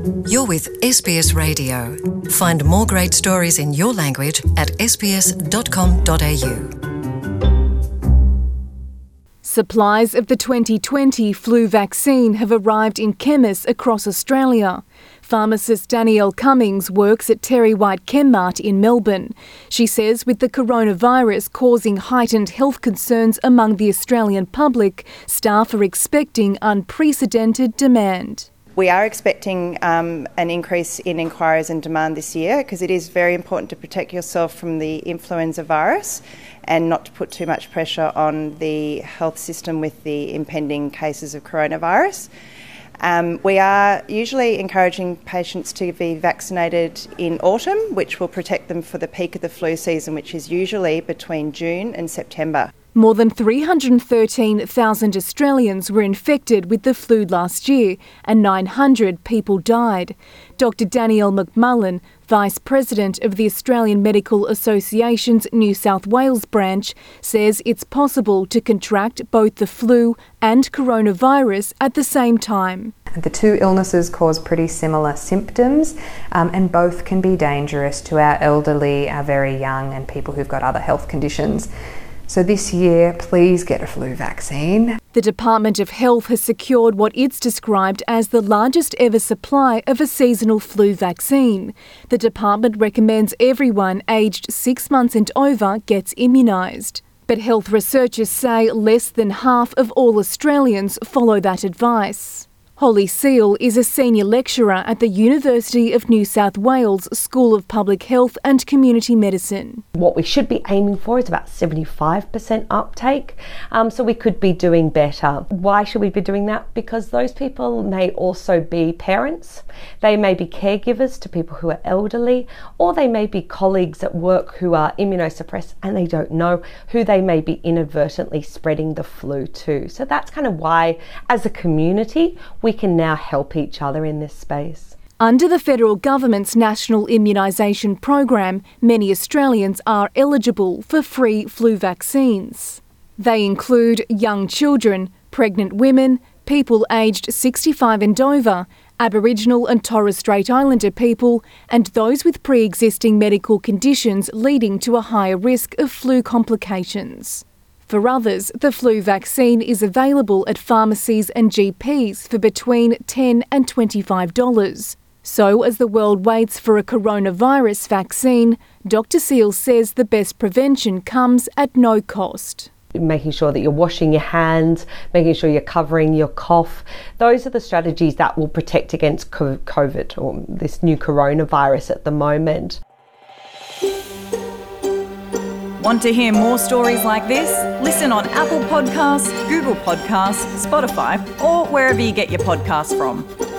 You're with SBS Radio. Find more great stories in your language at sbs.com.au. Supplies of the 2020 flu vaccine have arrived in chemists across Australia. Pharmacist Danielle Cummings works at Terry White Chemmart in Melbourne. She says with the coronavirus causing heightened health concerns among the Australian public, staff are expecting unprecedented demand. We are expecting an increase in inquiries and demand this year because it is very important to protect yourself from the influenza virus and not to put too much pressure on the health system with the impending cases of coronavirus. We are usually encouraging patients to be vaccinated in autumn, which will protect them for the peak of the flu season, which is usually between June and September. More than 313,000 Australians were infected with the flu last year and 900 people died. Dr Danielle McMullen, Vice President of the Australian Medical Association's New South Wales branch, says it's possible to contract both the flu and coronavirus at the same time. The two illnesses cause pretty similar symptoms and both can be dangerous to our elderly, our very young and people who've got other health conditions. So this year, please get a flu vaccine. The Department of Health has secured what it's described as the largest ever supply of a seasonal flu vaccine. The department recommends everyone aged 6 months and over gets immunised. But health researchers say less than half of all Australians follow that advice. Holly Seal is a senior lecturer at the University of New South Wales School of Public Health and Community Medicine. What we should be aiming for is about 75% uptake, so we could be doing better. Why should we be doing that? Because those people may also be parents, they may be caregivers to people who are elderly, or they may be colleagues at work who are immunosuppressed and they don't know who they may be inadvertently spreading the flu to. So that's kind of why, as a community, we can now help each other in this space. Under the federal government's national immunisation program, many Australians are eligible for free flu vaccines. They include young children, pregnant women, people aged 65 and over, Aboriginal and Torres Strait Islander people, and those with pre-existing medical conditions leading to a higher risk of flu complications. For others, the flu vaccine is available at pharmacies and GPs for between $10 and $25. So as the world waits for a coronavirus vaccine, Dr Seal says the best prevention comes at no cost. Making sure that you're washing your hands, making sure you're covering your cough. Those are the strategies that will protect against COVID or this new coronavirus at the moment. Want to hear more stories like this? Listen on Apple Podcasts, Google Podcasts, Spotify, or wherever you get your podcasts from.